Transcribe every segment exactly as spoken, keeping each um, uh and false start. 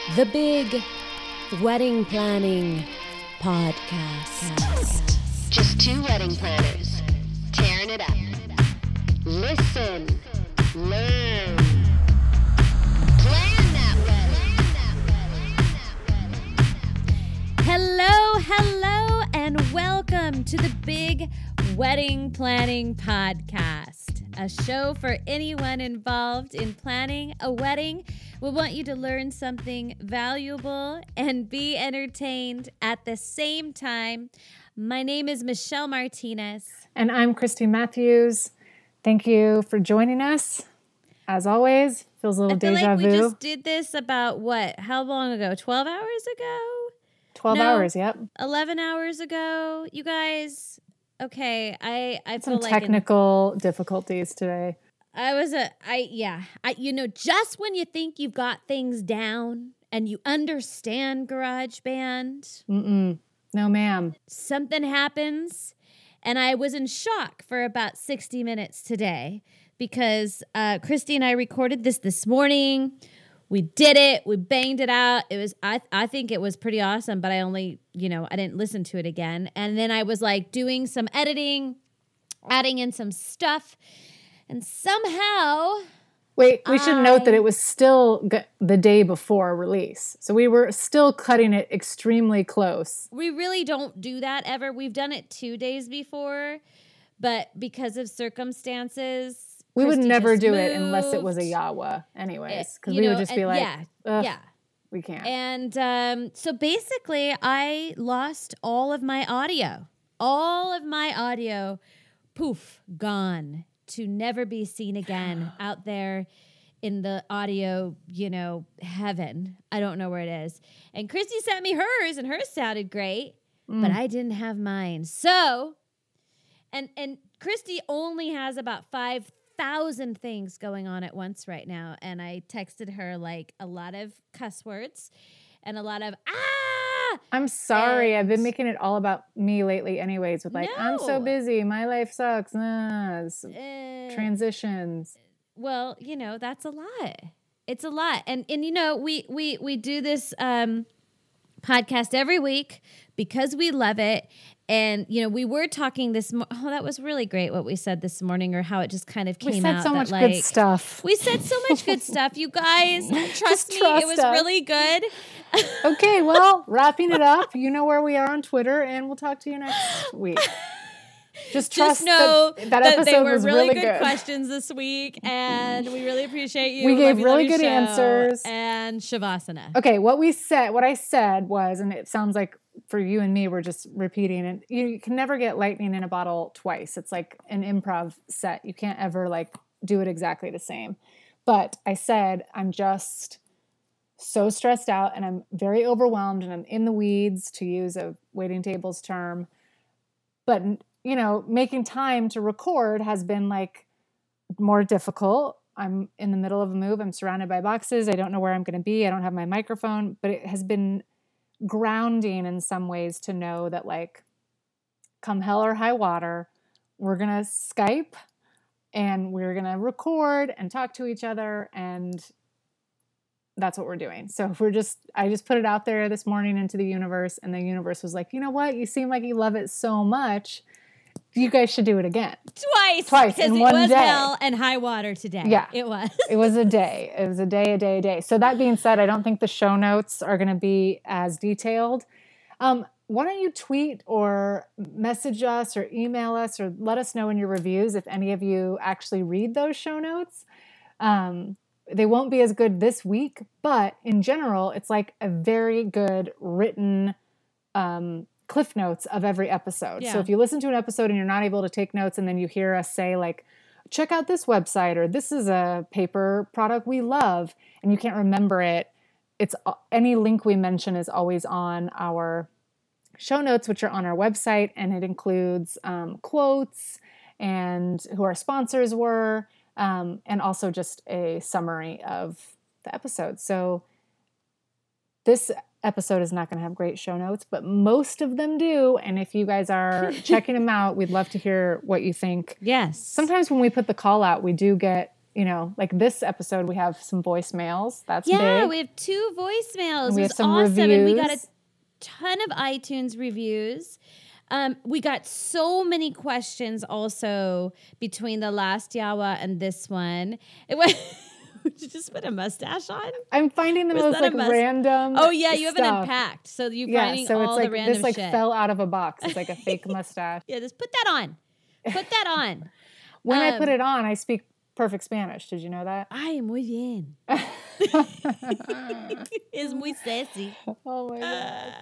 The Big Wedding Planning Podcast. Just two wedding planners tearing it up. Listen, learn, plan that wedding. Hello, hello, and welcome to the Big Wedding Planning Podcast, a show for anyone involved in planning a wedding. We want you to learn something valuable and be entertained at the same time. My name is Michelle Martinez. And I'm Christy Matthews. Thank you for joining us. As always, feels a little I feel deja like vu. we just did this about, what, how long ago? twelve hours ago? twelve No. hours, yep. eleven hours ago? You guys, okay, I, I Some feel like... in- technical difficulties today. I was a, I, yeah, I, you know, just when you think you've got things down and you understand GarageBand, Mm-mm. No, ma'am. something happens. And I was in shock for about sixty minutes today because uh, Christy and I recorded this this morning. We did it. We banged it out. It was, I, I think it was pretty awesome, but I only, you know, I didn't listen to it again. And then I was like doing some editing, adding in some stuff. And somehow, Wait, we should I- note that it was still g- the day before release. So we were still cutting it extremely close. we really don't do that ever. We've done it two days before, but because of circumstances, We would Christy never just do it unless it was a moved. Yawa anyways. Because You we know, would just be and- like, yeah, Ugh, yeah. we can't. And um, so basically, I lost all of my audio. All of my audio, poof, gone to never be seen again out there in the audio, you know, heaven. I don't know where it is. And Christy sent me hers, and hers sounded great, but I didn't have mine. So, and and Christy only has about five thousand things going on at once right now. And I texted her like a lot of cuss words and a lot of, ah! I'm sorry. I've been and- making it all about me lately anyways with like, I'm so No. busy. My life sucks. Nah, it's eh, transitions. Well, you know, that's a lot. It's a lot. And and you know, we we we do this um podcast every week because we love it. And you know, we were talking this mo- oh, that was really great what we said this morning, or how it just kind of came We said out so that, much like, good stuff. We said so much good stuff. You guys, trust me, trust it was us. really good. Okay, well, wrapping it up. You know where we are on Twitter, and we'll talk to you next week. Just trust Just know that, that, that episode they were was really, really good, good. questions this week, and we really appreciate you. We Love gave you, love really your good show. answers. And Shavasana. Okay, what we said, what I said was, and it sounds like for you and me, we're just repeating it. You, you can never get lightning in a bottle twice. It's like an improv set. You can't ever like do it exactly the same. But I said, I'm just so stressed out and I'm very overwhelmed and I'm in the weeds, to use a waiting tables term. But, you know, making time to record has been like more difficult. I'm in the middle of a move. I'm surrounded by boxes. I don't know where I'm going to be. I don't have my microphone, but it has been grounding in some ways to know that, like, come hell or high water, we're going to Skype and we're going to record and talk to each other. And that's what we're doing. So if we're just, I just put it out there this morning into the universe, and the universe was like, you know what? You seem like you love it so much. You guys should do it again. Twice. Twice Because in it one was day. hell and high water today. Yeah. It was. It was a day. It was a day, a day, a day. So that being said, I don't think the show notes are going to be as detailed. Um, why don't you tweet or message us or email us or let us know in your reviews if any of you actually read those show notes. Um, they won't be as good this week, but in general, it's like a very good written um, cliff notes of every episode. Yeah. So if you listen to an episode and you're not able to take notes, and then you hear us say like, check out this website, or this is a paper product we love, and you can't remember it, it's any link we mention is always on our show notes, which are on our website, and it includes um, quotes and who our sponsors were, um, and also just a summary of the episode. So this episode is not going to have great show notes, but most of them do. And if you guys are checking them out, we'd love to hear what you think. Yes. Sometimes when we put the call out, we do get you know, like this episode, we have some voicemails. That's Yeah, big. we have two voicemails. And we It have was some awesome. And we got a reviews. ton of iTunes reviews. Um, we got so many questions also between the last Yawa and this one. It was Did you just put a mustache on? I'm finding the Was most that a like mus- random. Oh yeah, you haven't stuff. unpacked. So you're Yeah, finding so all it's like the random this like shit. fell out of a box. It's like a fake mustache. Yeah, just put that on. Put that on. When I put Um, it on, I speak perfect Spanish. Did you know that? Ay, muy bien. Es muy sassy. Oh my god.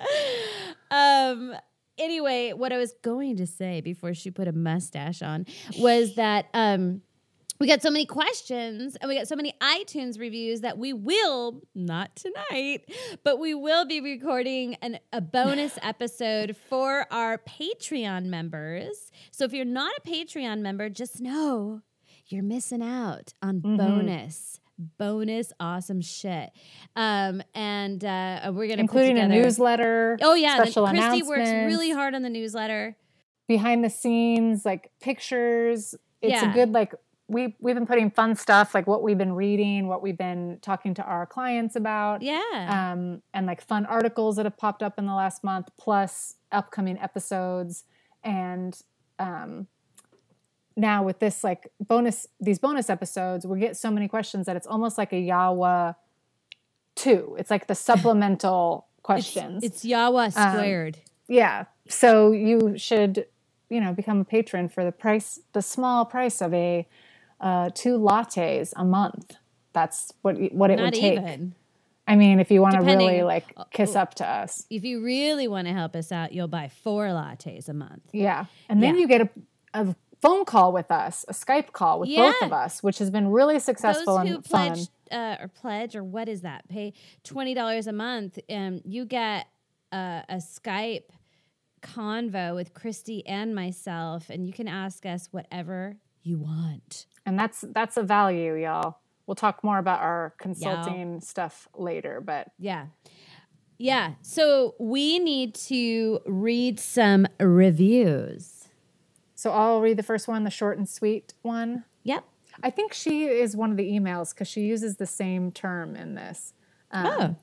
um anyway, what I was going to say before she put a mustache on was that um we got so many questions and we got so many iTunes reviews that we will, not tonight, but we will be recording an, a bonus episode for our Patreon members. So if you're not a Patreon member, just know you're missing out on Mm-hmm. bonus. Bonus awesome shit. Um, and uh, we're going to Including put a together, newsletter. Oh, yeah. the- Special Christy works announcements, really hard on the newsletter. behind the scenes, like pictures. It's Yeah. a good like we we've been putting fun stuff like what we've been reading, what we've been talking to our clients about. Yeah. Um, and like fun articles that have popped up in the last month, plus upcoming episodes. And um, now with this like bonus, these bonus episodes, we get so many questions that it's almost like a Yawa two. It's like the supplemental questions. It's Yawa squared. Yeah. So you should, you know, become a patron for the price, the small price of a uh, two lattes a month. That's what what it Not would take. even. I mean, if you want to Depending- really like kiss up to us. If you really want to help us out, you'll buy four lattes a month. Yeah. And then Yeah. you get a, a phone call with us, a Skype call with both Yeah. of us, which has been really successful Those who and fun. pledge uh, or pledge or what is that? Pay twenty dollars a month. Um, you get uh, a Skype convo with Christy and myself, and you can ask us whatever you want. And that's that's a value, y'all. We'll talk more about our consulting stuff later, but Yeah. Yeah. So we need to read some reviews. so I'll read the first one, the short and sweet one. Yep. I think she is one of the emails because she uses the same term in this. Um, Oh.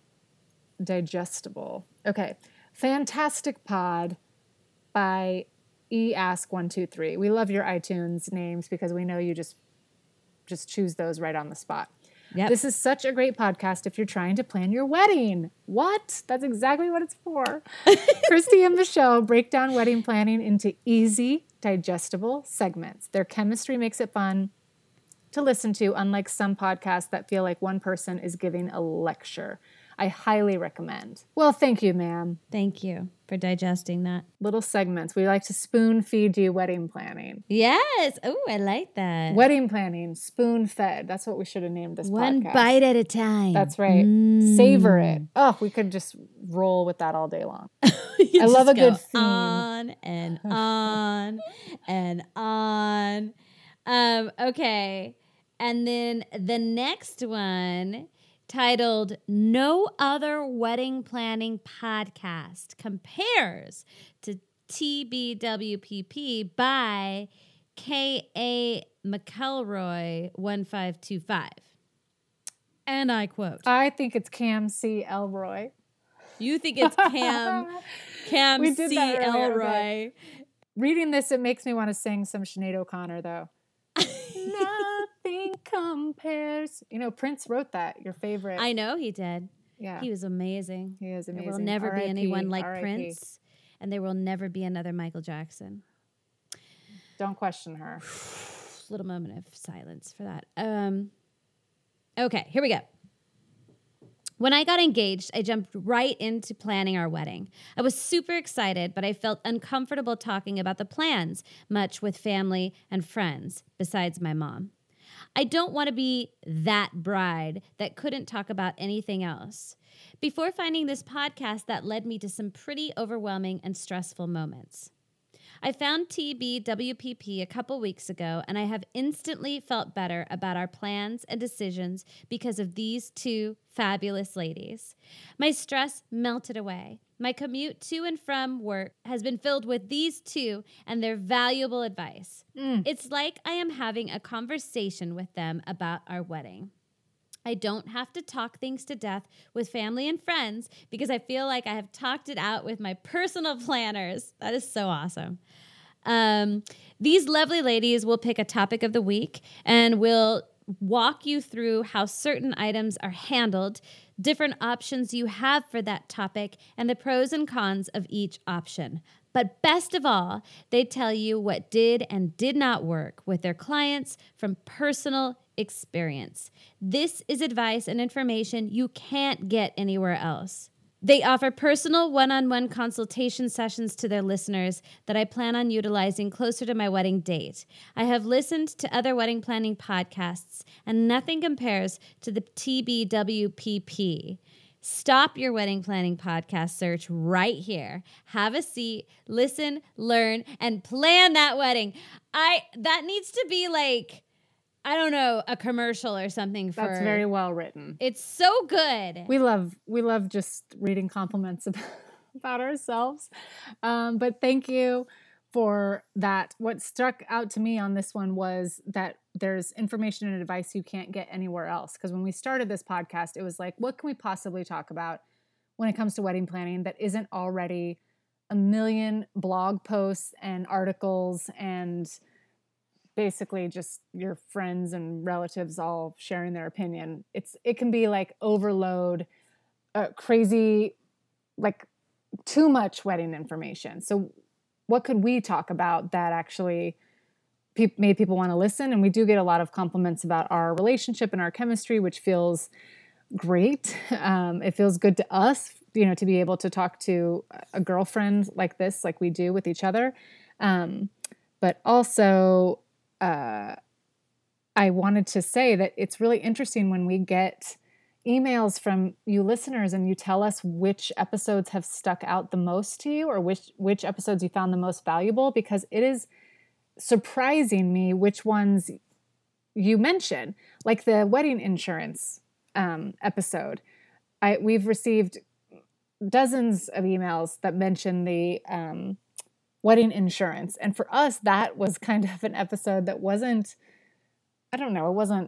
Digestible. Okay. Fantastic Pod by E Ask one two three. We love your iTunes names because we know you just just choose those right on the spot. Yep. This is such a great podcast if you're trying to plan your wedding. What? That's exactly what it's for. Christy and Michelle break down wedding planning into easy, digestible segments. Their chemistry makes it fun to listen to, unlike some podcasts that feel like one person is giving a lecture. I highly recommend. Well, thank you, ma'am. Thank you for digesting that. Little segments. We like to spoon feed you wedding planning. Yes. Oh, I like that. Wedding planning, spoon fed. That's what we should have named this One podcast. bite at a time. That's right. Mm. Savor it. Oh, we could just roll with that all day long. You I love just a good go theme. On and on and on. Um, okay. And then the next one, titled No Other Wedding Planning Podcast Compares to T B W P P by K A McElroy one five two five. And I quote, I think it's Cam C. Elroy. you think it's Cam, Cam We did C. that earlier, Elroy. okay. Reading this, it makes me want to sing some Sinead O'Connor, though. Nothing compares. You know, Prince wrote that, your favorite. I know he did. yeah, He was amazing. he is amazing. There will never R be I P, anyone like R I P. Prince, and there will never be another Michael Jackson. Don't question her. Little moment of silence for that. Um, okay, here we go. When I got engaged, I jumped right into planning our wedding. I was super excited, but I felt uncomfortable talking about the plans, much with family and friends, besides my mom. I don't want to be that bride that couldn't talk about anything else. Before finding this podcast, that led me to some pretty overwhelming and stressful moments. I found T B W P P a couple weeks ago, and I have instantly felt better about our plans and decisions because of these two fabulous ladies. My stress melted away. My commute to and from work has been filled with these two and their valuable advice. Mm. It's like I am having a conversation with them about our wedding. I don't have to talk things to death with family and friends because I feel like I have talked it out with my personal planners. That is so awesome. Um, these lovely ladies will pick a topic of the week and will walk you through how certain items are handled, different options you have for that topic, and the pros and cons of each option. But best of all, they tell you what did and did not work with their clients from personal experience. This is advice and information you can't get anywhere else. They offer personal one-on-one consultation sessions to their listeners that I plan on utilizing closer to my wedding date. I have listened to other wedding planning podcasts, and nothing compares to the T B W P P. Stop your wedding planning podcast search right here. Have a seat, listen, learn, and plan that wedding. I that needs to be like, I don't know, a commercial or something for. That's very well written. It's so good. We love we love just reading compliments about, about ourselves. Um, but thank you for that. What struck out to me on this one was that there's information and advice you can't get anywhere else. Because when we started this podcast, it was like, what can we possibly talk about when it comes to wedding planning that isn't already a million blog posts and articles and basically just your friends and relatives all sharing their opinion. It's it can be like overload, uh, crazy, like too much wedding information. So what could we talk about that actually pe- made people want to listen? And we do get a lot of compliments about our relationship and our chemistry, which feels great. Um, it feels good to us, you know, to be able to talk to a girlfriend like this, like we do with each other. Um, but also, uh, I wanted to say that it's really interesting when we get emails from you listeners and you tell us which episodes have stuck out the most to you or which, which episodes you found the most valuable, because it is surprising me which ones you mention, like the wedding insurance um, episode. I, we've received dozens of emails that mention the um, wedding insurance. And for us, that was kind of an episode that wasn't, I don't know, it wasn't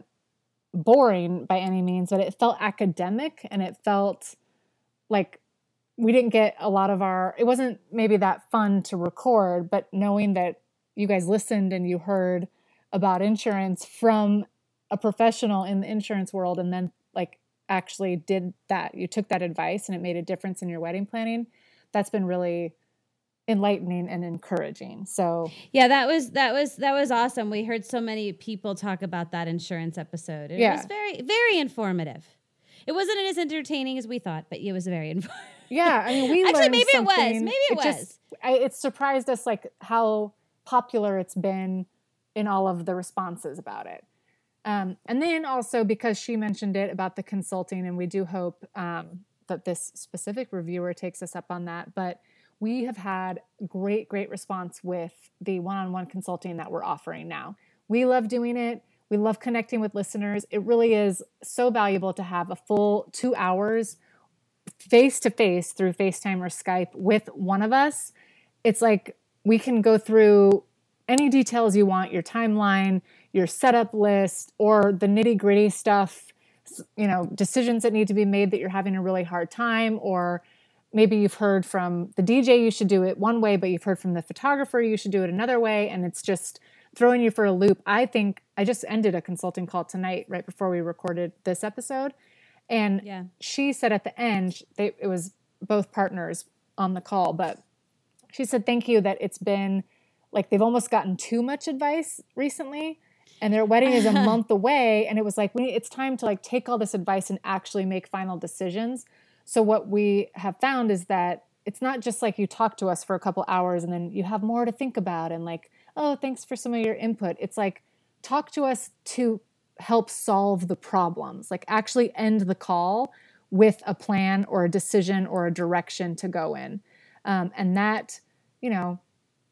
boring by any means, but it felt academic and it felt like we didn't get a lot of our, it wasn't maybe that fun to record, but knowing that you guys listened and you heard about insurance from a professional in the insurance world and then like actually did that, you took that advice and it made a difference in your wedding planning, that's been really enlightening and encouraging. So yeah, that was that was that was awesome. We heard so many people talk about that insurance episode. It yeah. was very very informative. It wasn't as entertaining as we thought, but it was very informative. Yeah, I mean, we actually learned maybe something. it was. Maybe it, it was. Just, I, it surprised us like how popular it's been in all of the responses about it. Um, and then also because she mentioned it about the consulting, and we do hope um, that this specific reviewer takes us up on that. But we have had great, great response with the one-on-one consulting that we're offering now. We love doing it. We love connecting with listeners. It really is so valuable to have a full two hours face-to-face through FaceTime or Skype with one of us. It's like we can go through any details you want, your timeline, your setup list, or the nitty-gritty stuff, you know, decisions that need to be made that you're having a really hard time, or maybe you've heard from the D J you should do it one way, but you've heard from the photographer you should do it another way, and it's just throwing you for a loop. I think I just ended a consulting call tonight right before we recorded this episode, and yeah. she said at the end, they, it was both partners on the call, but she said, thank you, that it's been like they've almost gotten too much advice recently, and their wedding is a month away, and it was like, we, it's time to like take all this advice and actually make final decisions. So what we have found is that it's not just like you talk to us for a couple hours and then you have more to think about and like, oh, thanks for some of your input. It's like, talk to us to help solve the problems, like actually end the call with a plan or a decision or a direction to go in. Um, and that, you know,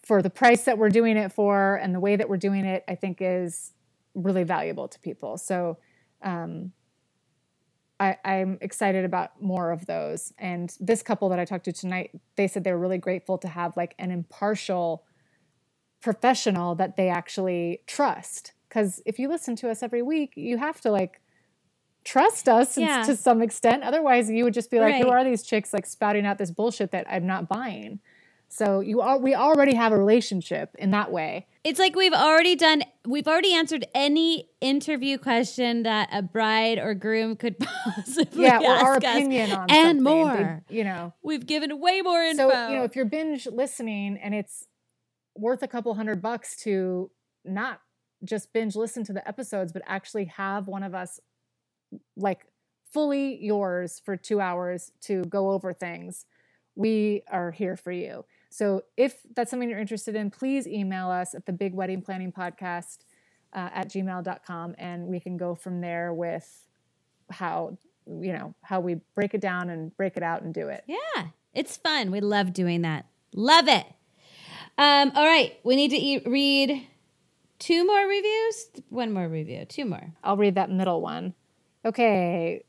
for the price that we're doing it for and the way that we're doing it, I think is really valuable to people. So um, I, I'm excited about more of those. And this couple that I talked to tonight, they said they were really grateful to have like an impartial professional that they actually trust. Because if you listen to us every week, you have to like trust us Yeah. to some extent. Otherwise, you would just be like, Right. who are these chicks like spouting out this bullshit that I'm not buying? So you are, we already have a relationship in that way. It's like we've already done, we've already answered any interview question that a bride or groom could possibly Yeah, or ask our us, opinion on and something. more. They- you know. We've given way more info. So, you know, if you're binge listening and it's worth a couple hundred bucks to not just binge listen to the episodes, but actually have one of us like fully yours for two hours to go over things, we are here for you. So if that's something you're interested in, please email us at the Big Wedding Planning Podcast uh, at gmail dot com, and we can go from there with how, you know, how we break it down and break it out and do it. Yeah, it's fun. We love doing that. Love it. Um, all right, we need to eat, read two more reviews. One more review. Two more. I'll read that middle one. Okay.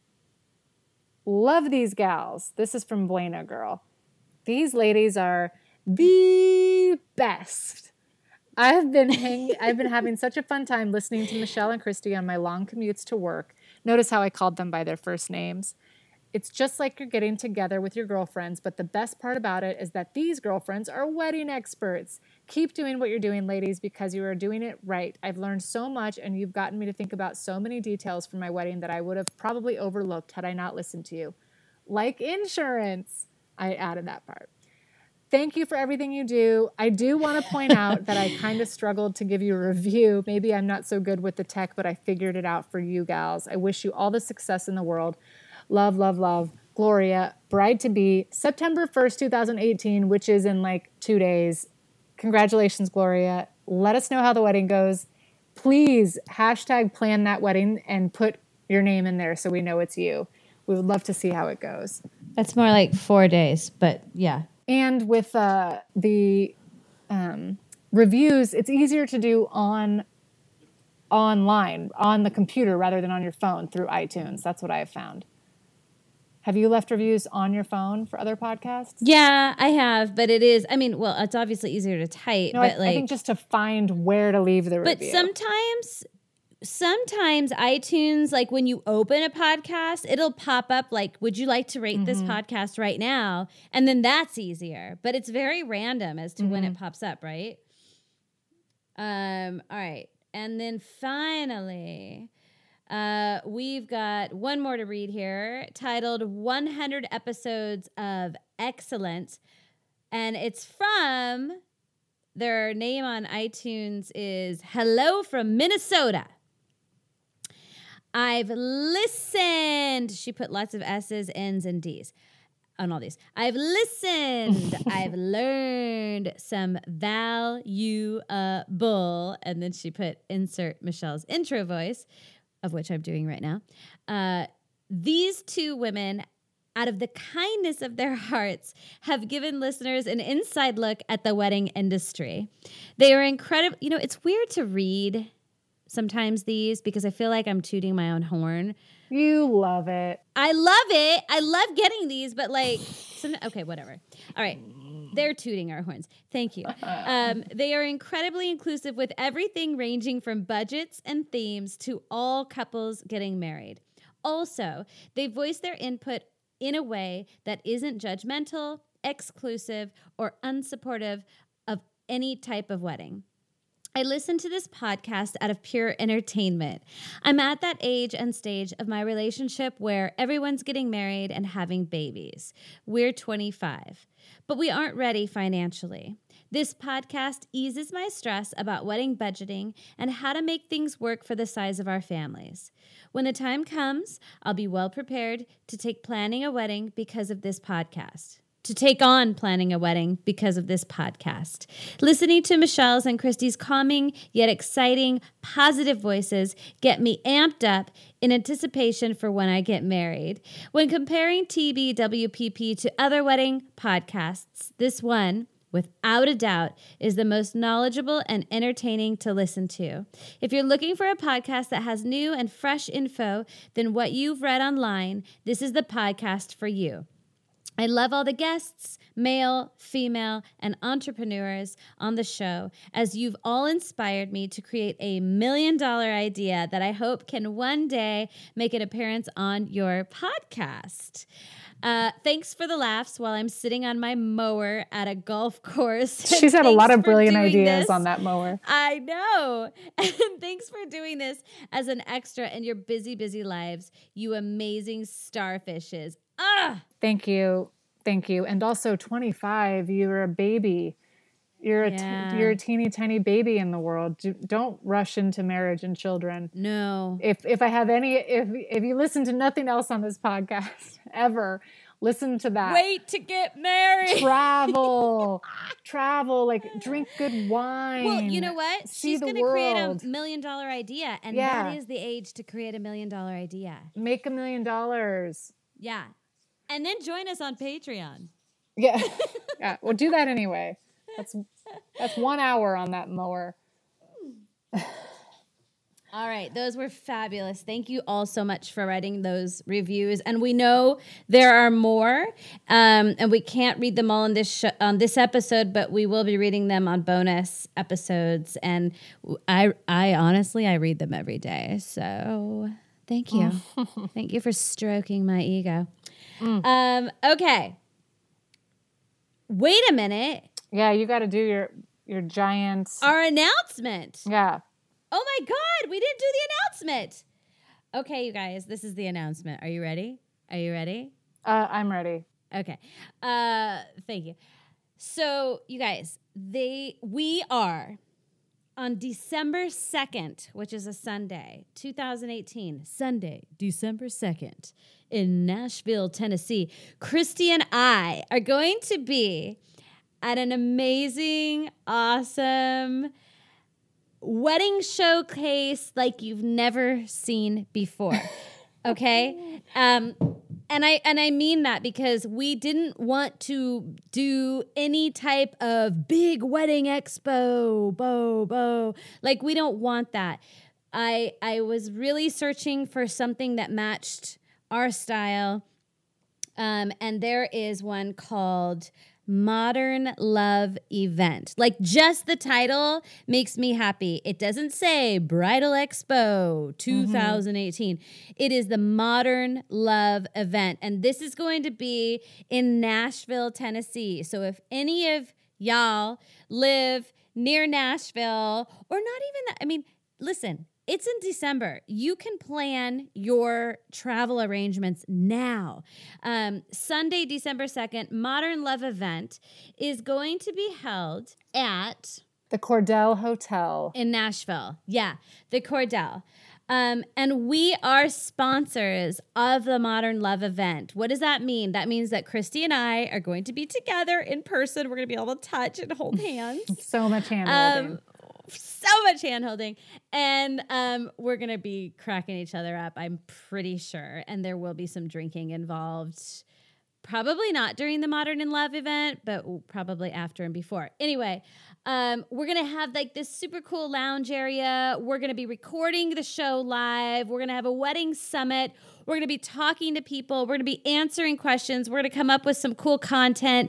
Love these gals. This is from Buena Girl. These ladies are the best. I've been hang- I've been having such a fun time listening to Michelle and Christy on my long commutes to work. Notice how I called them by their first names. It's just like you're getting together with your girlfriends, but the best part about it is that these girlfriends are wedding experts. Keep doing what you're doing, ladies, because you are doing it right. I've learned so much, and you've gotten me to think about so many details for my wedding that I would have probably overlooked had I not listened to you. Like insurance. I added that part. Thank you for everything you do. I do want to point out that I kind of struggled to give you a review. Maybe I'm not so good with the tech, but I figured it out for you gals. I wish you all the success in the world. Love, love, love. Gloria, bride-to-be, September first, twenty eighteen, which is in like two days. Congratulations, Gloria. Let us know how the wedding goes. Please hashtag plan that wedding and put your name in there so we know it's you. We would love to see how it goes. That's more like four days, but yeah. And with uh, the um, reviews, it's easier to do on online, on the computer, rather than on your phone through iTunes. That's what I have found. Have you left reviews on your phone for other podcasts? Yeah, I have, but it is, I mean, well, it's obviously easier to type, No, but I, like, I think just to find where to leave the but review. sometimes, sometimes iTunes, like when you open a podcast, it'll pop up like, would you like to rate Mm-hmm. this podcast right now? And then that's easier, but it's very random as to Mm-hmm. when it pops up, right? Um, all right. And then finally, uh, we've got one more to read here titled one hundred Episodes of Excellence. And it's from, their name on iTunes is Hello from Minnesota. I've listened. She put lots of S's, N's, and D's on all these. I've listened. I've learned some valuable. And then she put insert Michelle's intro voice, of which I'm doing right now. Uh, these two women, out of the kindness of their hearts, have given listeners an inside look at the wedding industry. They are incredible. You know, it's weird to read sometimes these because I feel like I'm tooting my own horn. You love it. I love it. I love getting these, but like, some, okay, whatever. All right. They're tooting our horns. Thank you. Um, they are incredibly inclusive with everything ranging from budgets and themes to all couples getting married. Also, they voice their input in a way that isn't judgmental, exclusive, or unsupportive of any type of wedding. I listen to this podcast out of pure entertainment. I'm at that age and stage of my relationship where everyone's getting married and having babies. We're twenty-five, but we aren't ready financially. This podcast eases my stress about wedding budgeting and how to make things work for the size of our families. When the time comes, I'll be well prepared to take planning a wedding because of this podcast. To take on planning a wedding because of this podcast. Listening to Michelle's and Christy's calming yet exciting, positive voices get me amped up in anticipation for when I get married. When comparing T B W P P to other wedding podcasts, this one, without a doubt, is the most knowledgeable and entertaining to listen to. If you're looking for a podcast that has new and fresh info than what you've read online, this is the podcast for you. I love all the guests, male, female, and entrepreneurs on the show, as you've all inspired me to create a million dollar idea that I hope can one day make an appearance on your podcast. Uh, thanks for the laughs while I'm sitting on my mower at a golf course. She's had a lot of brilliant ideas this. on that mower. I know. And thanks for doing this as an extra in your busy, busy lives, you amazing starfishes. Ah! Thank you. Thank you. And also twenty-five, you're a baby. You're a, Yeah. t- you're a teeny tiny baby in the world. Do- Don't rush into marriage and children. No. If if I have any, if if you listen to nothing else on this podcast ever, listen to that. Wait to get married. Travel, travel, like drink good wine. Well, you know what? See She's the going to create world. a million dollar idea. And Yeah. that is the age to create a million dollar idea. Make a million dollars. Yeah. And then join us on Patreon. Yeah, yeah. Well, do that anyway. That's that's one hour on that mower. All right. Those were fabulous. Thank you all so much for writing those reviews. And we know there are more, um, and we can't read them all on this sh- on this episode, but we will be reading them on bonus episodes. And I, I honestly, I read them every day. So thank you. Thank you for stroking my ego. Mm. Um, okay. Wait a minute. Yeah, you got to do your your giant. Our announcement. Yeah. Oh my God, we didn't do the announcement. Okay, you guys, this is the announcement. Are you ready? Are you ready? Uh, I'm ready. Okay. Uh, thank you. So, you guys, they we are on December second, which is a Sunday, two thousand eighteen, Sunday, December second, in Nashville, Tennessee. Christy and I are going to be at an amazing, awesome wedding showcase like you've never seen before. Okay? Um, and I and I mean that because we didn't want to do any type of big wedding expo, bo, bo. Like, we don't want that. I I was really searching for something that matched our style. Um, and there is one called Modern Love Event. Like, just the title makes me happy. It doesn't say Bridal Expo twenty eighteen. Mm-hmm. It is the Modern Love Event. And this is going to be in Nashville, Tennessee. So if any of y'all live near Nashville, or not even that, I mean, listen, it's in December. You can plan your travel arrangements now. Um, Sunday, December second, Modern Love Event is going to be held at The Cordell Hotel. in Nashville. Yeah, the Cordell. Um, and we are sponsors of the Modern Love Event. What does that mean? That means that Christy and I are going to be together in person. We're going to be able to touch and hold hands. So much hand holding. Um, so much hand holding. And um, we're going to be cracking each other up, I'm pretty sure. And there will be some drinking involved. Probably not during the Modern in Love event, but probably after and before. Anyway, um, we're going to have like this super cool lounge area. We're going to be recording the show live. We're going to have a wedding summit. We're going to be talking to people. We're going to be answering questions. We're going to come up with some cool content.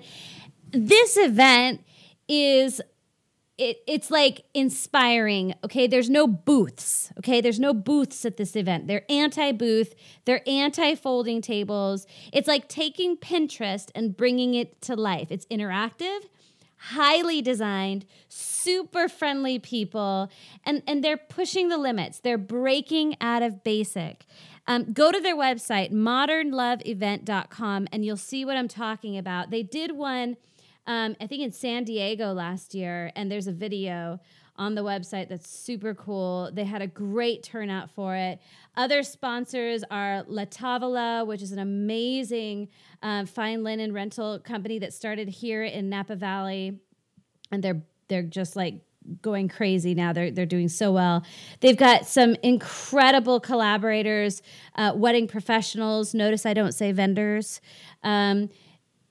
This event is... It, it's like inspiring, okay? There's no booths, okay? There's no booths at this event. They're anti-booth. They're anti-folding tables. It's like taking Pinterest and bringing it to life. It's interactive, highly designed, super friendly people, and, and they're pushing the limits. They're breaking out of basic. Um, go to their website, modern love event dot com, and you'll see what I'm talking about. They did one... Um, I think in San Diego last year, and there's a video on the website that's super cool. They had a great turnout for it. Other sponsors are La Tavola, which is an amazing uh, fine linen rental company that started here in Napa Valley, and they're they're just like going crazy now. They're they're doing so well. They've got some incredible collaborators, uh, wedding professionals. Notice I don't say vendors. Um,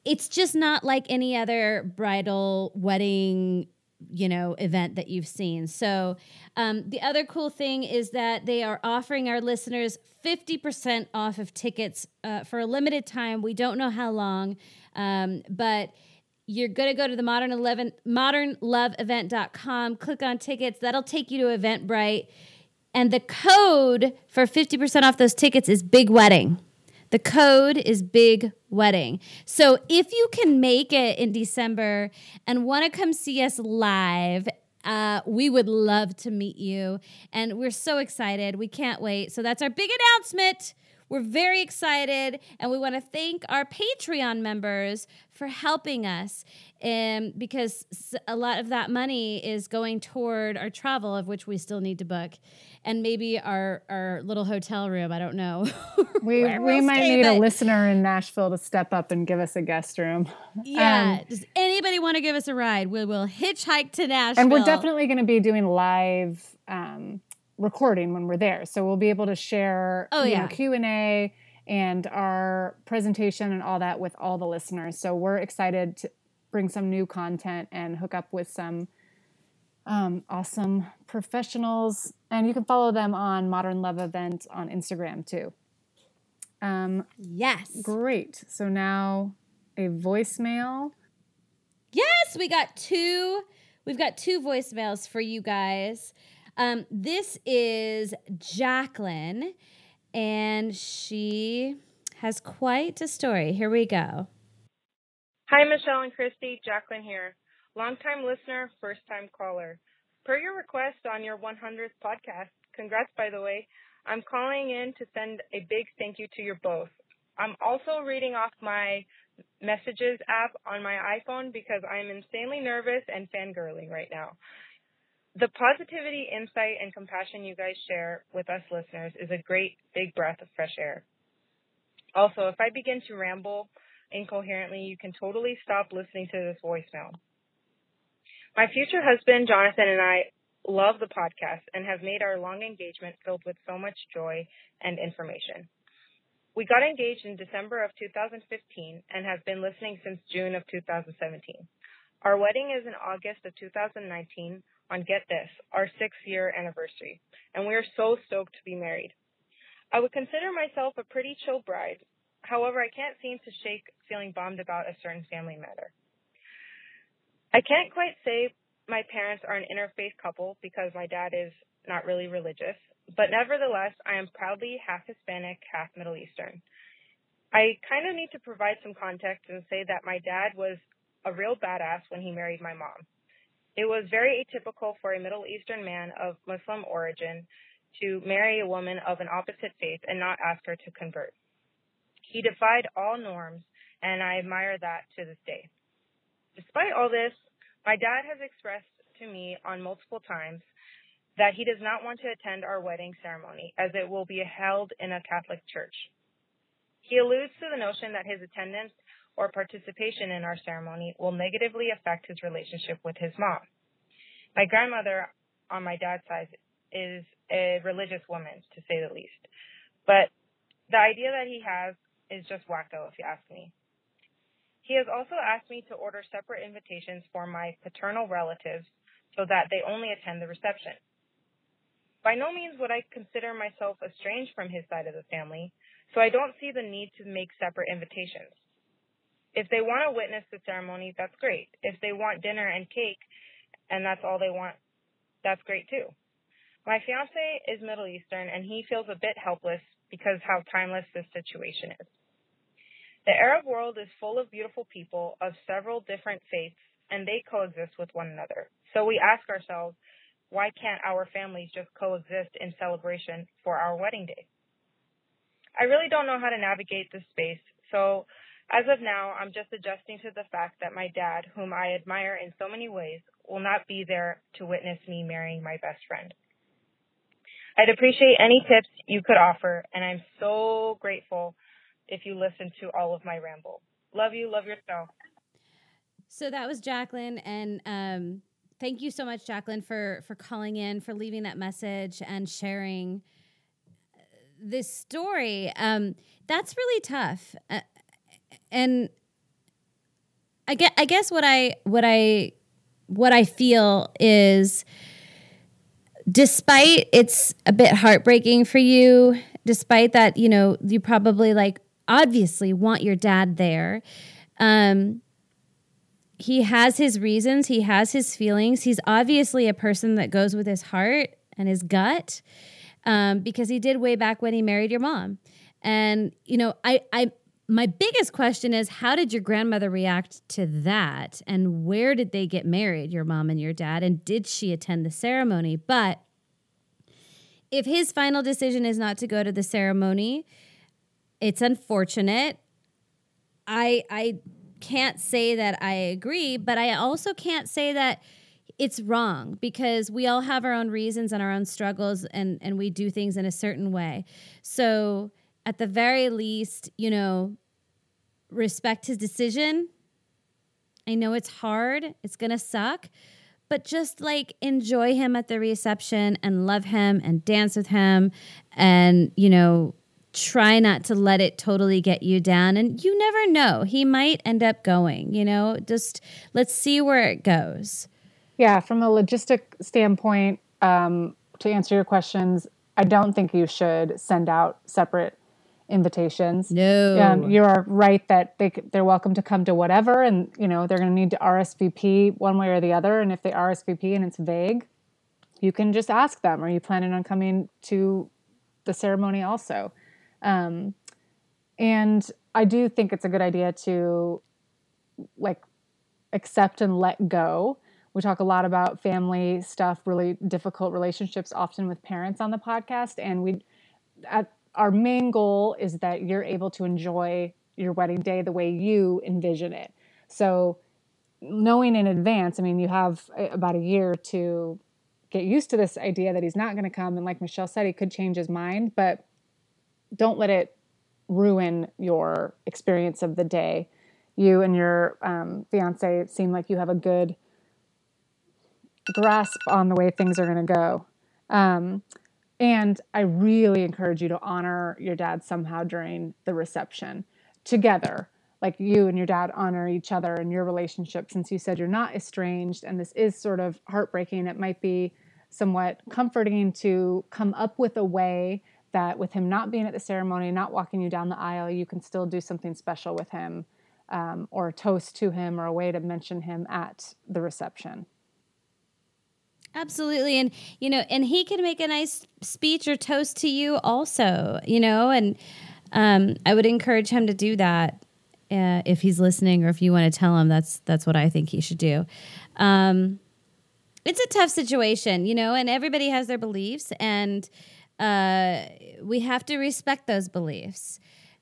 it's just not like any other bridal wedding, you know, event that you've seen. So um, the other cool thing is that they are offering our listeners fifty percent off of tickets uh, for a limited time. We don't know how long, um, but you're going to go to the modern eleven modern love event dot com, click on tickets. That'll take you to Eventbrite. And the code for fifty percent off those tickets is Big Wedding. The code is Big Wedding. So if you can make it in December and want to come see us live, uh, we would love to meet you. And we're so excited. We can't wait. So that's our big announcement. We're very excited. And we want to thank our Patreon members for helping us. Um, because a lot of that money is going toward our travel, of which we still need to book. And maybe our, our little hotel room. I don't know. We we we'll might stay, need but- a listener in Nashville to step up and give us a guest room. Yeah. Um, Does anybody want to give us a ride? We will hitchhike to Nashville. and we're definitely going to be doing live um, recording when we're there. So we'll be able to share Oh, you yeah. know, Q and A and our presentation and all that with all the listeners. So we're excited to bring some new content and hook up with some um, awesome professionals. And you can follow them on Modern Love Event on Instagram too. Um, Yes. great. So now a voicemail. Yes, we got two. We've got two voicemails for you guys. Um, this is Jacqueline, and she has quite a story. Here we go. Hi, Michelle and Christy. Jacqueline here. Longtime listener, first-time caller. Per your request on your one hundredth podcast, congrats, by the way, I'm calling in to send a big thank you to you both. I'm also reading off my messages app on my iPhone because I'm insanely nervous and fangirling right now. The positivity, insight, and compassion you guys share with us listeners is a great big breath of fresh air. Also, if I begin to ramble incoherently, you can totally stop listening to this voicemail. My future husband, Jonathan, and I love the podcast and have made our long engagement filled with so much joy and information. We got engaged in December of two thousand fifteen and have been listening since June of two thousand seventeen. Our wedding is in August of two thousand nineteen on, get this, our six-year anniversary, and we are so stoked to be married. I would consider myself a pretty chill bride. However, I can't seem to shake feeling bummed about a certain family matter. I can't quite say my parents are an interfaith couple because my dad is not really religious, but nevertheless, I am proudly half Hispanic, half Middle Eastern. I kind of need to provide some context and say that my dad was a real badass when he married my mom. It was very atypical for a Middle Eastern man of Muslim origin to marry a woman of an opposite faith and not ask her to convert. He defied all norms, and I admire that to this day. Despite all this, my dad has expressed to me on multiple times that he does not want to attend our wedding ceremony as it will be held in a Catholic church. He alludes to the notion that his attendance or participation in our ceremony will negatively affect his relationship with his mom. My grandmother on my dad's side is a religious woman, to say the least. But the idea that he has is just wacko, if you ask me. He has also asked me to order separate invitations for my paternal relatives so that they only attend the reception. By no means would I consider myself estranged from his side of the family, so I don't see the need to make separate invitations. If they want to witness the ceremony, that's great. If they want dinner and cake and that's all they want, that's great too. My fiancé is Middle Eastern and he feels a bit helpless because how timeless this situation is. The Arab world is full of beautiful people of several different faiths, and they coexist with one another. So we ask ourselves, why can't our families just coexist in celebration for our wedding day? I really don't know how to navigate this space, so as of now, I'm just adjusting to the fact that my dad, whom I admire in so many ways, will not be there to witness me marrying my best friend. I'd appreciate any tips you could offer, and I'm so grateful if you listen to all of my ramble. Love you, love yourself. So that was Jacqueline, and um, thank you so much, Jacqueline, for for calling in, for leaving that message and sharing this story. Um, that's really tough, uh, and I guess, I guess what I what I what I feel is, despite it's a bit heartbreaking for you, despite that, you know, you probably like obviously want your dad there. Um, he has his reasons. He has his feelings. He's obviously a person that goes with his heart and his gut, um, because he did way back when he married your mom. And, you know, I, I, my biggest question is, how did your grandmother react to that? And where did they get married, your mom and your dad? And did she attend the ceremony? But if his final decision is not to go to the ceremony, it's unfortunate. I, I can't say that I agree, but I also can't say that it's wrong, because we all have our own reasons and our own struggles, and, and we do things in a certain way. So at the very least, you know, respect his decision. I know it's hard. It's going to suck, but just like enjoy him at the reception and love him and dance with him, and, you know, try not to let it totally get you down. And you never know. He might end up going, you know, just let's see where it goes. Yeah, from a logistic standpoint, um, to answer your questions, I don't think you should send out separate invitations. No. Um, you are right that they, they're welcome to come to whatever, and, you know, they're going to need to R S V P one way or the other. And if they R S V P and it's vague, you can just ask them, are you planning on coming to the ceremony also? Um, and I do think it's a good idea to like accept and let go. We talk a lot about family stuff, really difficult relationships, often with parents on the podcast. And we, at our main goal is that you're able to enjoy your wedding day the way you envision it. So knowing in advance, I mean, you have about a year to get used to this idea that he's not going to come. And like Michelle said, he could change his mind, but don't let it ruin your experience of the day. You and your um, fiance seem like you have a good grasp on the way things are going to go. Um, and I really encourage you to honor your dad somehow during the reception together. Like you and your dad honor each other and your relationship, since you said you're not estranged and this is sort of heartbreaking. It might be somewhat comforting to come up with a way that with him not being at the ceremony, not walking you down the aisle, you can still do something special with him, um, or a toast to him, or a way to mention him at the reception. Absolutely. And, you know, and he can make a nice speech or toast to you also, you know, and um, I would encourage him to do that uh, if he's listening, or if you want to tell him, that's, that's what I think he should do. Um, it's a tough situation, you know, and everybody has their beliefs, and uh, we have to respect those beliefs.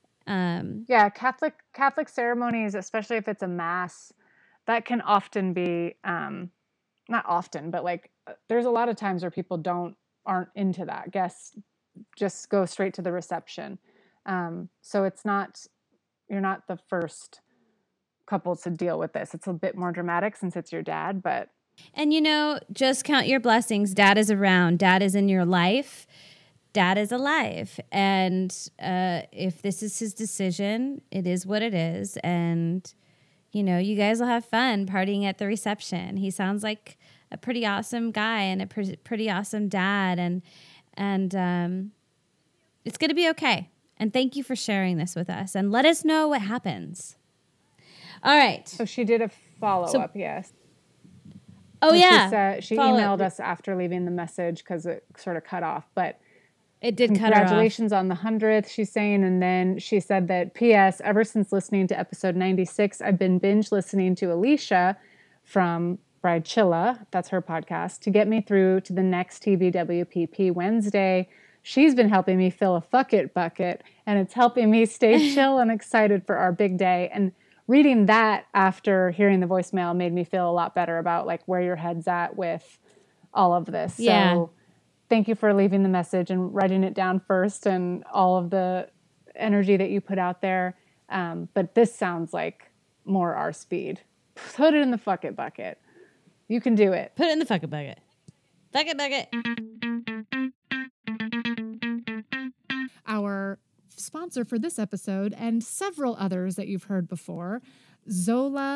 Um, yeah. Catholic, Catholic ceremonies, especially if it's a mass, that can often be, um, not often, but like there's a lot of times where people don't, aren't into that. Guests just go straight to the reception. Um, so it's not, you're not the first couple to deal with this. It's a bit more dramatic since it's your dad, but. And, you know, just count your blessings. Dad is around. Dad is in your life. Dad is alive. And uh, if this is his decision, it is what it is. And, you know, you guys will have fun partying at the reception. He sounds like a pretty awesome guy and a pre- pretty awesome dad. And, and um, it's going to be okay. And thank you for sharing this with us. And let us know what happens. All right. So she did a follow-up, so, yes. Oh, so yeah. She, said, she emailed us after leaving the message because it sort of cut off. But it did cut her off. Congratulations on the hundredth, she's saying. And then she said that, P S, ever since listening to episode ninety-six, I've been binge listening to Alicia from Bridechilla, that's her podcast, to get me through to the next T B W P P Wednesday. She's been helping me fill a fuck it bucket, and it's helping me stay chill and excited for our big day. And reading that after hearing the voicemail made me feel a lot better about like where your head's at with all of this. Yeah. So thank you for leaving the message and writing it down first, and all of the energy that you put out there. Um, but this sounds like more our speed. Put it in the fuck it bucket. You can do it. Put it in the fuck it bucket. Fuck it bucket. Our sponsor for this episode, and several others that you've heard before, Zola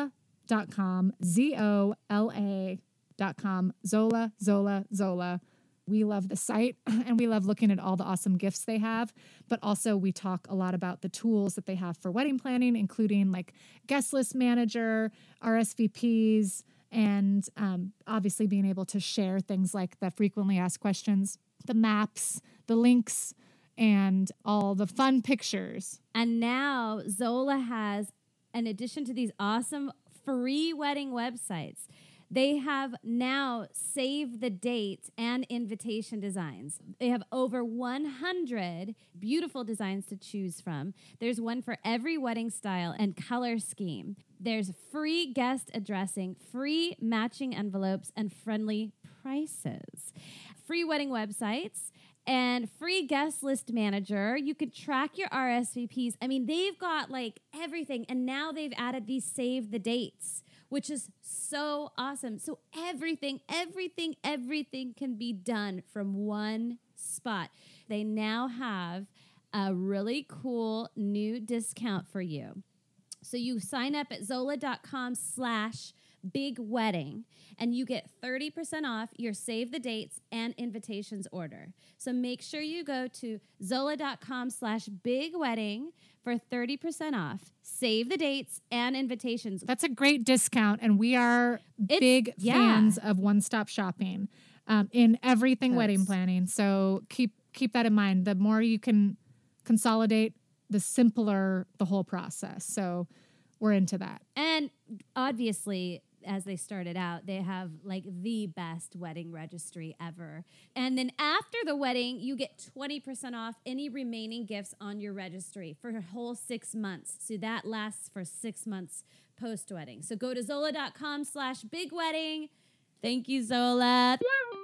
dot com, Z O L A dot com, Zola, Zola, Zola. We love the site and we love looking at all the awesome gifts they have, but also we talk a lot about the tools that they have for wedding planning, including like guest list manager, R S V Ps, and um, obviously being able to share things like the frequently asked questions, the maps, the links, and all the fun pictures. And now Zola has, in addition to these awesome free wedding websites, they have now save the date and invitation designs. They have over one hundred beautiful designs to choose from. There's one for every wedding style and color scheme. There's free guest addressing, free matching envelopes, and friendly prices. Free wedding websites and free guest list manager. You could track your R S V Ps. I mean, they've got like everything. And now they've added these save the dates, which is so awesome. So everything, everything, everything can be done from one spot. They now have a really cool new discount for you. So you sign up at zola.com slash big wedding and you get thirty percent off your save the dates and invitations order. So make sure you go to zola.com slash big wedding for thirty percent off. Save the dates and invitations. That's a great discount. And we are It's- big yeah. fans of one-stop shopping um, in everything Totes. wedding planning. So keep keep that in mind. The more you can consolidate, the simpler the whole process. So we're into that. And obviously, as they started out, they have like the best wedding registry ever. And then after the wedding, you get twenty percent off any remaining gifts on your registry for a whole six months. So that lasts for six months post-wedding. So go to zola.com slash big wedding. Thank you, Zola.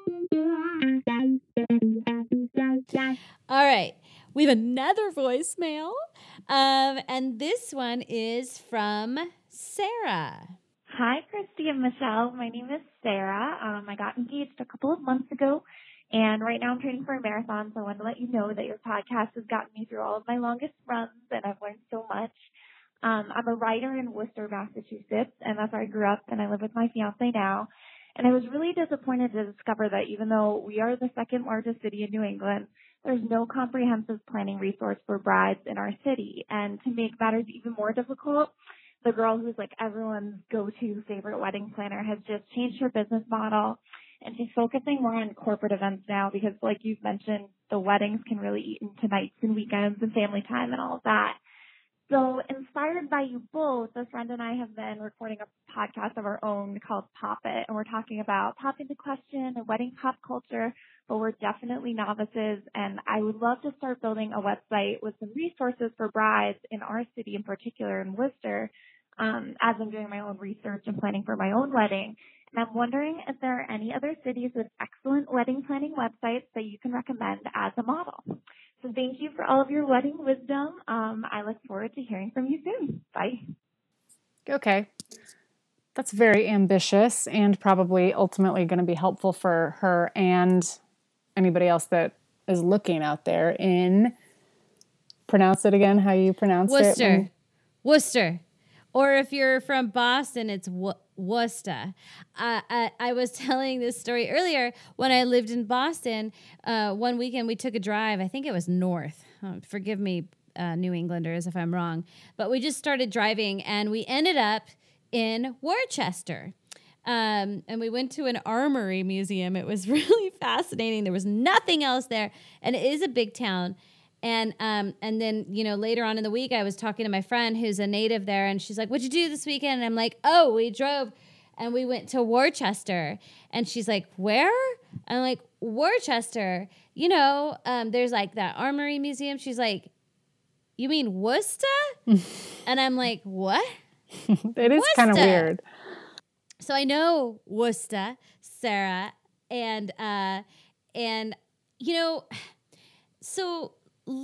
All right. We have another voicemail. Um, and this one is from Sarah. Hi, Christy and Michelle. My name is Sarah. Um, I got engaged a couple of months ago, and right now I'm training for a marathon, so I wanted to let you know that your podcast has gotten me through all of my longest runs, and I've learned so much. Um, I'm a writer in Worcester, Massachusetts, and that's where I grew up, and I live with my fiance now. And I was really disappointed to discover that even though we are the second largest city in New England, there's no comprehensive planning resource for brides in our city. And to make matters even more difficult, the girl who's like everyone's go-to favorite wedding planner has just changed her business model, and she's focusing more on corporate events now because, like you've mentioned, the weddings can really eat into nights and weekends and family time and all of that. So inspired by you both, a friend and I have been recording a podcast of our own called Pop It, and we're talking about pop into question and wedding pop culture, but we're definitely novices, and I would love to start building a website with some resources for brides in our city in particular, in Worcester, um, as I'm doing my own research and planning for my own wedding. And I'm wondering if there are any other cities with excellent wedding planning websites that you can recommend as a model. So thank you for all of your wedding wisdom. Um, I look forward to hearing from you soon. Bye. Okay. That's very ambitious and probably ultimately going to be helpful for her and anybody else that is looking out there in, pronounce it again, how you pronounce Worcester. it. When, Worcester. Or if you're from Boston, it's Wo- Worcester. Uh, I, I was telling this story earlier. When I lived in Boston, uh, one weekend we took a drive. I think it was north. Oh, forgive me, uh, New Englanders, if I'm wrong. But we just started driving, and we ended up in Worcester. Um, and we went to an armory museum. It was really fascinating. There was nothing else there. And it is a big town. And um, and then, you know, later on in the week, I was talking to my friend who's a native there, and she's like, what'd you do this weekend? And I'm like, oh, we drove, and we went to Worcester. And she's like, where? I'm like, Worcester. You know, um, there's like that armory museum. She's like, you mean Worcester? And I'm like, what? it is kind of Worcester. weird. So I know Worcester, Sarah, and, uh, and you know, so...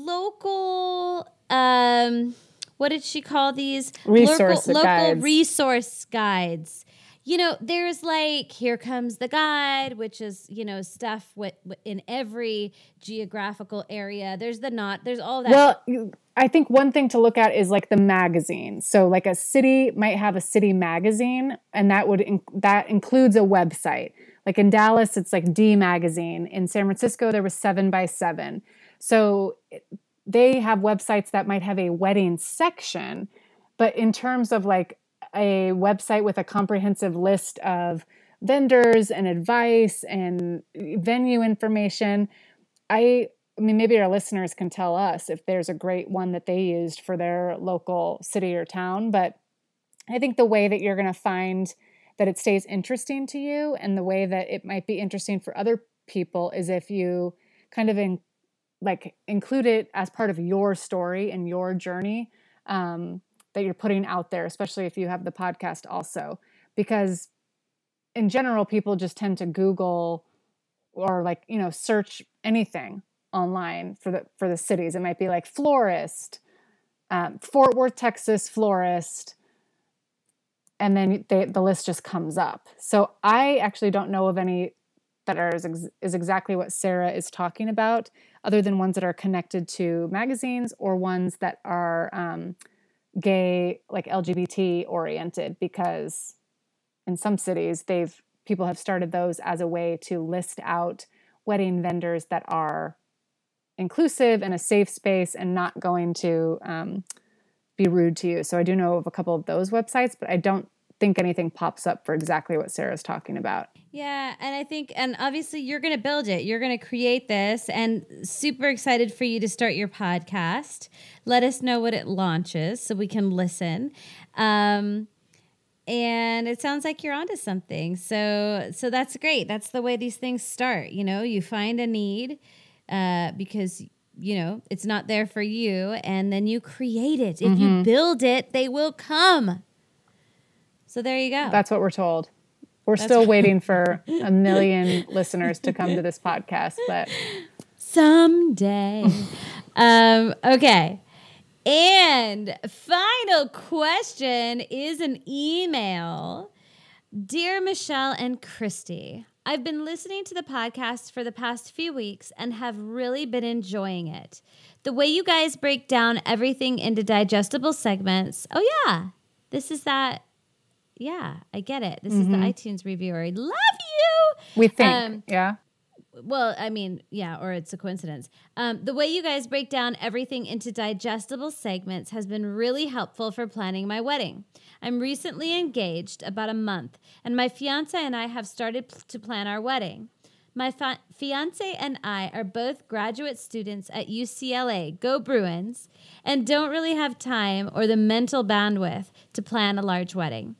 local, um, what did she call these? Resource local, guides. local resource guides. You know, there's like, Here Comes the Guide, which is, you know, stuff with, in every geographical area. There's the not, there's all that. Well, you, I think one thing to look at is like the magazine. So like a city might have a city magazine, and that would in, that includes a website. Like in Dallas, it's like D Magazine. In San Francisco, there was seven by seven. So they have websites that might have a wedding section, but in terms of like a website with a comprehensive list of vendors and advice and venue information, I I mean, maybe our listeners can tell us if there's a great one that they used for their local city or town. But I think the way that you're going to find that it stays interesting to you and the way that it might be interesting for other people is if you kind of in, like include it as part of your story and your journey um, that you're putting out there, especially if you have the podcast also. Because in general, people just tend to Google or like, you know, search anything online for the for the cities. It might be like florist, um, Fort Worth, Texas florist, and then they, the list just comes up. So I actually don't know of any that are is, is exactly what Sarah is talking about, other than ones that are connected to magazines or ones that are um, gay, like L G B T oriented, because in some cities they've people have started those as a way to list out wedding vendors that are inclusive and a safe space and not going to um, be rude to you. So I do know of a couple of those websites, but I don't think anything pops up for exactly what Sarah's talking about. Yeah, and I think, and obviously you're going to build it. You're going to create this, and super excited for you to start your podcast. Let us know what it launches so we can listen. Um, and it sounds like you're onto something. So, so that's great. That's the way these things start. You know, you find a need uh, because, you know, it's not there for you, and then you create it. If mm-hmm. you build it, they will come. So there you go. That's what we're told. We're That's still right. waiting for a million listeners to come to this podcast, but someday. um, okay. And final question is an email. Dear Michelle and Christy, I've been listening to the podcast for the past few weeks and have really been enjoying it. The way you guys break down everything into digestible segments. Oh, yeah. This is that. Yeah, I get it. This mm-hmm. is the iTunes reviewer. I love you. We think, um, yeah. Well, I mean, yeah, or it's a coincidence. Um, the way you guys break down everything into digestible segments has been really helpful for planning my wedding. I'm recently engaged, about a month, and my fiance and I have started p- to plan our wedding. My fa- fiance and I are both graduate students at U C L A, go Bruins, and don't really have time or the mental bandwidth to plan a large wedding.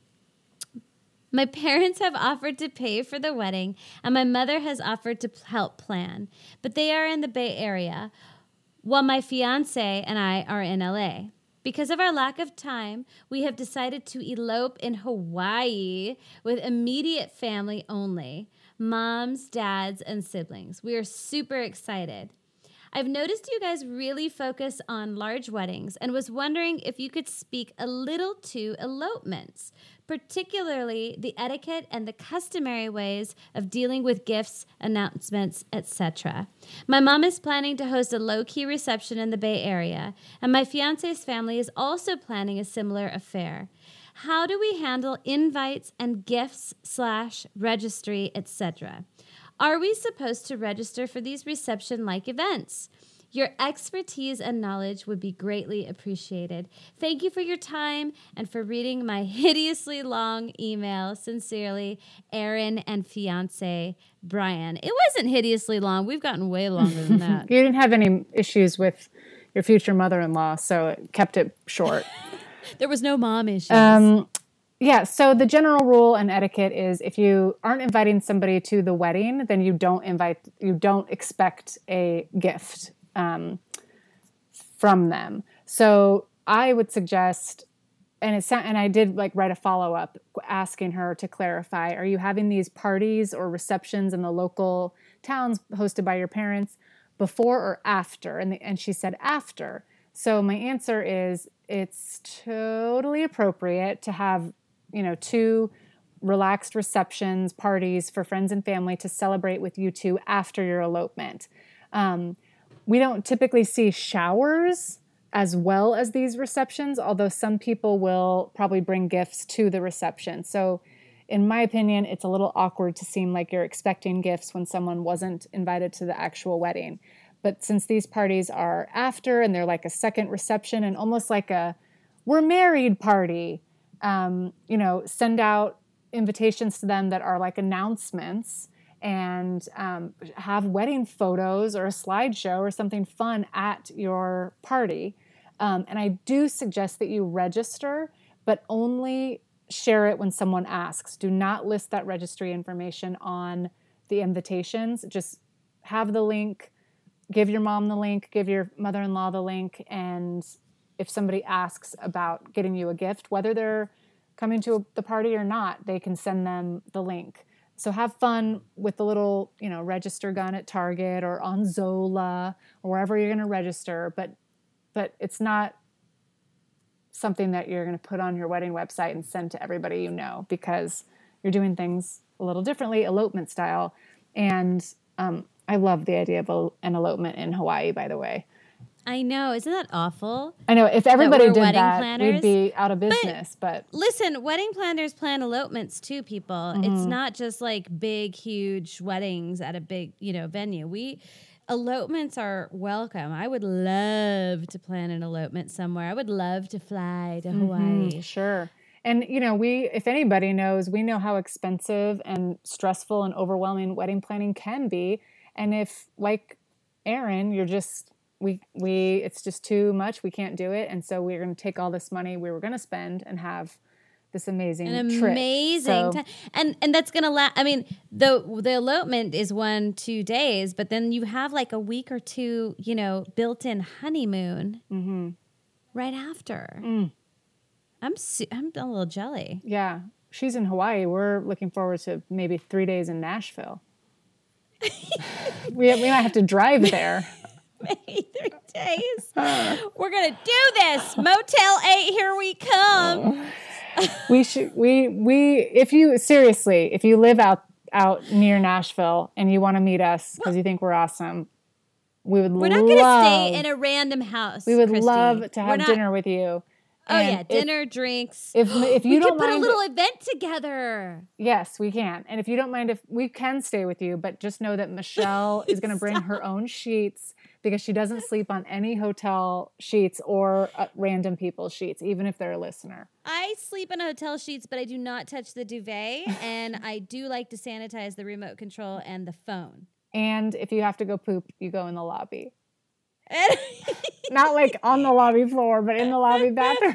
My parents have offered to pay for the wedding, and my mother has offered to help plan, but they are in the Bay Area, while my fiance and I are in L A. Because of our lack of time, we have decided to elope in Hawaii with immediate family only, moms, dads, and siblings. We are super excited. I've noticed you guys really focus on large weddings and was wondering if you could speak a little to elopements, particularly the etiquette and the customary ways of dealing with gifts, announcements, et cetera. My mom is planning to host a low-key reception in the Bay Area, and my fiance's family is also planning a similar affair. How do we handle invites and gifts slash registry, et cetera? Are we supposed to register for these reception-like events? Your expertise and knowledge would be greatly appreciated. Thank you for your time and for reading my hideously long email. Sincerely, Erin and fiance Brian. It wasn't hideously long. We've gotten way longer than that. You didn't have any issues with your future mother-in-law, so it kept it short. There was no mom issues. Um, yeah, so the general rule and etiquette is if you aren't inviting somebody to the wedding, then you don't invite, you don't expect a gift um, from them. So I would suggest, and it's and I did like write a follow-up asking her to clarify, are you having these parties or receptions in the local towns hosted by your parents before or after? And, the, and she said after. So my answer is it's totally appropriate to have, you know, two relaxed receptions, parties for friends and family to celebrate with you two after your elopement. Um, we don't typically see showers as well as these receptions, although some people will probably bring gifts to the reception. So in my opinion, it's a little awkward to seem like you're expecting gifts when someone wasn't invited to the actual wedding. But since these parties are after and they're like a second reception and almost like a we're married party, um, you know, send out invitations to them that are like announcements and um, have wedding photos or a slideshow or something fun at your party. Um, and I do suggest that you register, but only share it when someone asks. Do not list that registry information on the invitations. Just have the link, give your mom the link, give your mother-in-law the link, and if somebody asks about getting you a gift, whether they're coming to the party or not, they can send them the link. So have fun with the little, you know, register gun at Target or on Zola or wherever you're going to register, but but it's not something that you're going to put on your wedding website and send to everybody you know, because you're doing things a little differently, elopement style. And um, I love the idea of a, an elopement in Hawaii, by the way. I know. Isn't that awful? I know. If everybody we're did wedding that, planners? we'd be out of business. But, but Listen, wedding planners plan elopements too, people. Mm-hmm. It's not just like big, huge weddings at a big, you know, venue. We elopements are welcome. I would love to plan an elopement somewhere. I would love to fly to Hawaii. Mm-hmm, sure. And, you know, we, if anybody knows, we know how expensive and stressful and overwhelming wedding planning can be. And if, like Aaron, you're just, we, we, it's just too much, we can't do it. And so we're going to take all this money we were going to spend and have this amazing An trip. amazing So- time. And, and that's going to last, I mean, the, the elopement is one, two days, but then you have like a week or two, you know, built-in honeymoon Mm-hmm. right after. Mm. I'm, su- I'm a little jelly. Yeah. She's in Hawaii. We're looking forward to maybe three days in Nashville. we, we might have to drive there. Maybe three days. We're gonna do this. Motel eight, here we come. we should we we if you seriously if you live out out near Nashville and you want to meet us because you think we're awesome, we would We're not love, gonna stay in a random house. we would Christy. love to We're have not- dinner with you. Oh And yeah, if- dinner, drinks. If if you we don't could put mind, a little event together. yes, we can. And if you don't mind, if we can stay with you, but just know that Michelle is going to bring her own sheets because she doesn't sleep on any hotel sheets or uh, random people's sheets, even if they're a listener. I sleep in hotel sheets, but I do not touch the duvet, and I do like to sanitize the remote control and the phone. And if you have to go poop, you go in the lobby. Not like on the lobby floor, but in the lobby bathroom.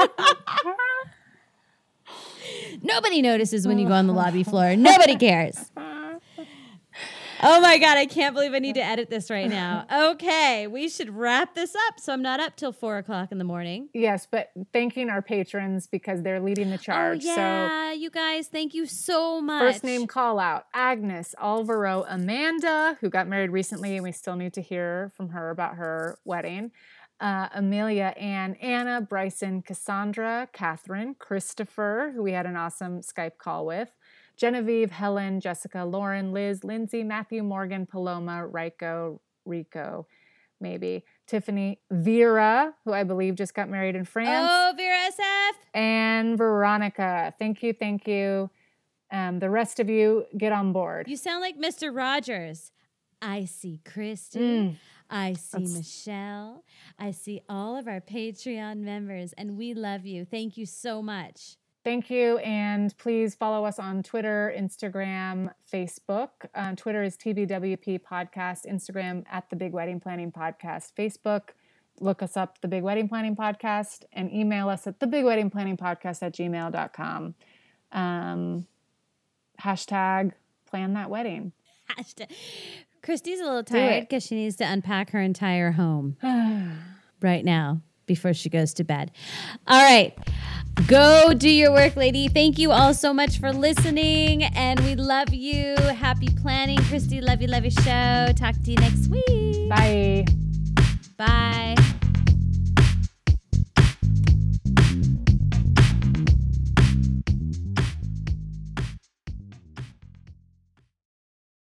Nobody notices when you go on the lobby floor. Nobody cares. Oh my God, I can't believe I need to edit this right now. Okay, we should wrap this up so I'm not up till four o'clock in the morning. Yes, but thanking our patrons because they're leading the charge. Oh, yeah, you guys, thank you so much. So first name call out, Agnes Alvaro Amanda, who got married recently, and we still need to hear from her about her wedding. Uh, Amelia, Ann, Anna, Bryson, Cassandra, Catherine, Christopher, who we had an awesome Skype call with, Genevieve, Helen, Jessica, Lauren, Liz, Lindsay, Matthew, Morgan, Paloma, Rico, Rico, maybe, Tiffany, Vera, who I believe just got married in France. Oh, Vera S F. And Veronica. Thank you, thank you. Um, the rest of you, get on board. You sound like Mister Rogers. I see Christy. Mm. I see That's- Michelle. I see all of our Patreon members, and we love you. Thank you so much. Thank you, and please follow us on Twitter, Instagram, Facebook. Uh, Twitter is T B W P Podcast, Instagram at The Big Wedding Planning Podcast, Facebook. Look us up, The Big Wedding Planning Podcast, and email us at thebigweddingplanningpodcast at gmail dot com. Um, hashtag plan that wedding. Hashtag. Christy's a little it. tired because she needs to unpack her entire home right now before she goes to bed. All right. Go do your work, lady. Thank you all so much for listening, and we love you. Happy planning, Christy. Love you, love your show. Talk to you next week. Bye.